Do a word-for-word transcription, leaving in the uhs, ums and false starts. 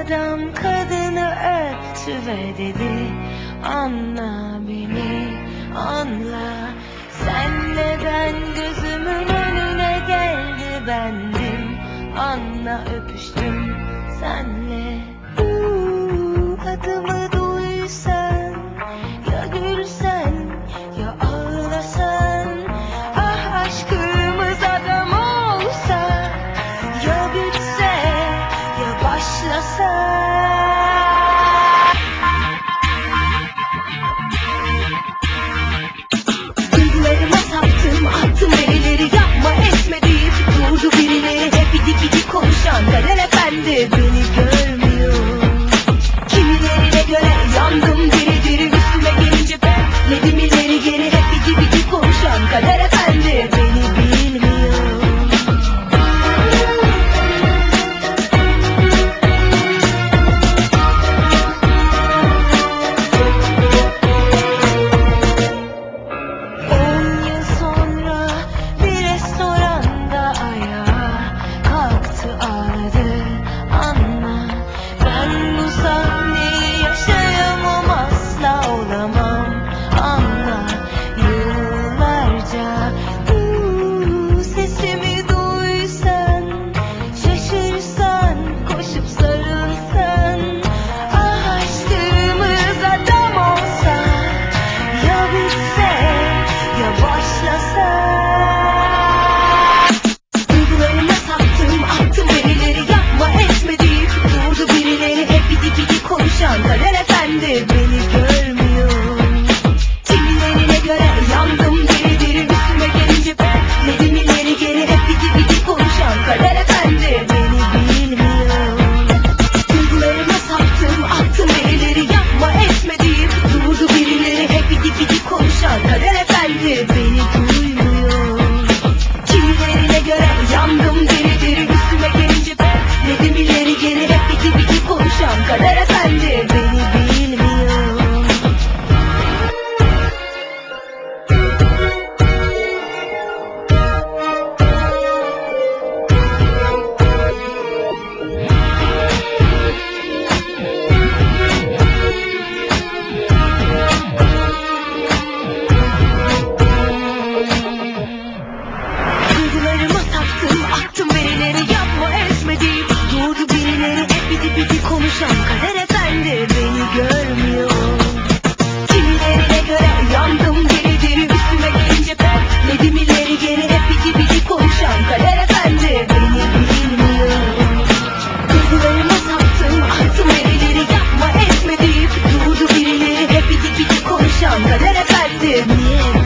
adam kadını öptü ve dedi, anla beni, anla. Sen neden gözümün önüne geldi, bendim, anla. Öpüştüm senle. Uuu, adımı duysan, ya gülsen ya ağlasan. Ah, aşkımız adam olsa, ya bitse ya başlasa. Duygularıma saptım, attım birileri, yapma etme deyip durdu birileri. Hep idi gidi konuşan kader efendi beni görmüyor. Kimilerine göre yandım diri diri, üstüme gelince bekledim ileri geri. Hep idi gidi konuşan kader efendi beni bilmiyor. On yıl sonra bir restoranda ayağa kalktı, ağladı, anla. Ben bu sahneyi yaşayamam, asla olamam, anla. Yıllarca uuu, sesimi duysan, şaşırsan, koşup sarılsan. Ah, aşkımız adam olsa, ya bitse ya başlasa. Duygularıma saptım, attım birileri, yapma etme deyip durdu birileri. Hep idi gidi konuşan kader efendi beni görmüyor. Kimilerine göre yandım diri diri, üstüme gelince bekledim ileri geri. Hep idi gidi konuşan kader efendi beni bilmiyor. Duygularıma saptım, attım birileri, yapma etme deyip durdu birileri. Hep idi gidi konuşan kader efendi beni duymuyor. Kimilerine göre yandım diri diri, üstüme gelince bekledim ileri geri. Hep idi gidi konuşan kader efendi beni bilmiyor. Duygularıma saptım, attım birileri, yapma etme deyip durdu birileri. Hep idi bidi konuşan kader efendi beni görmüyor. Kimilerine göre yandım diri diri, üstüme gelince bekledim ileri geri. Hep idi bidi konuşan kader efendi beni bilmiyor. Duygularıma saptım, attım birileri, yapma etme deyip durdu birileri. Hep idi bidi konuşan kader efendi niye